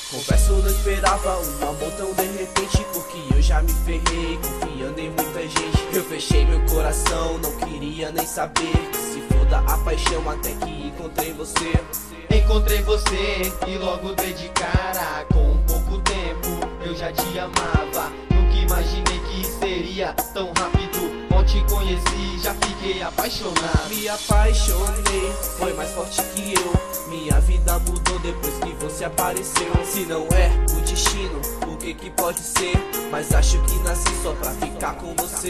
Confesso, não esperava um amor tão de repente, porque eu já me ferrei confiando em muita gente. Eu fechei meu coração, não queria nem saber, que se foda a paixão até que encontrei você. Encontrei você e logo dei de cara. Com um pouco tempo eu já te amava. Nunca imaginei que seria tão rápido. Mal te conheci, já fiquei apaixonado. Me apaixonei, foi mais forte que eu. Minha vida mudou depois que você apareceu. Se não é o destino, o que pode ser? Mas acho que nasci só pra ficar com você.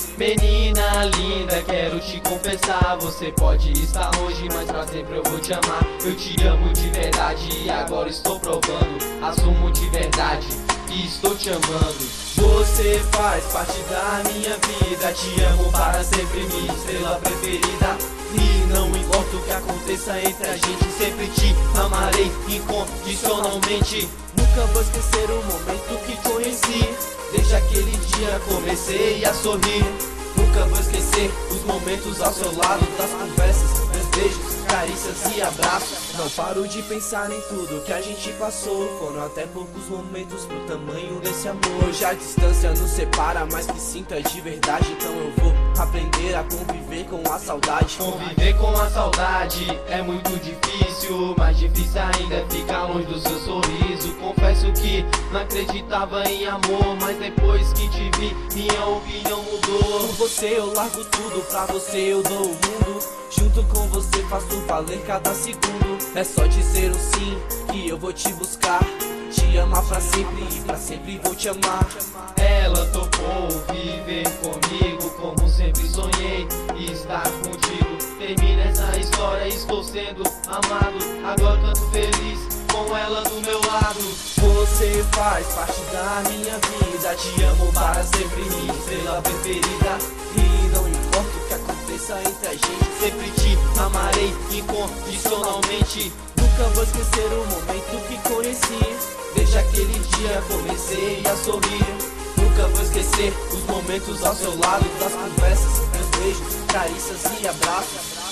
Menina linda, quero te confessar. Você pode estar longe, mas pra sempre eu vou te amar. Eu te amo de verdade e agora estou provando. Assumo de verdade e estou te amando. Você faz parte da minha vida, te amo para sempre, minha estrela preferida. E não importa o que aconteça entre a gente, sempre te amarei incondicionalmente. Nunca vou esquecer o momento que conheci. Desde aquele dia comecei a sorrir. Nunca vou esquecer os momentos ao seu lado, das conversas, meus beijos, carícias e abraços. Não paro de pensar em tudo que a gente passou. Foram até poucos momentos pro tamanho desse amor. Hoje a distância nos separa, mas que sinto é de verdade. Então eu vou aprender a conviver com a saudade. Conviver com a saudade é muito difícil. Mais difícil ainda é ficar longe do seu sorriso. Confesso que não acreditava em amor, mas depois que te vi, minha opinião mudou. Por você eu largo tudo, pra você eu dou o mundo. Junto com você faço valer cada segundo. É só dizer um sim que eu vou te buscar. Te amar pra sempre e pra sempre vou te amar. Ela topou viver comigo como sempre sonhei e estar contigo. Termina essa história, estou sendo amado. Agora canto feliz com ela do meu lado. Você faz parte da minha vida, te amo para sempre, minha estrela preferida. E não importa o que aconteça entre a gente, Sempre te amarei incondicionalmente. nunca vou esquecer o momento que conheci. Desde aquele dia comecei a sorrir. Nunca vou esquecer os momentos ao seu lado, das conversas, meus beijos, carícias e abraços.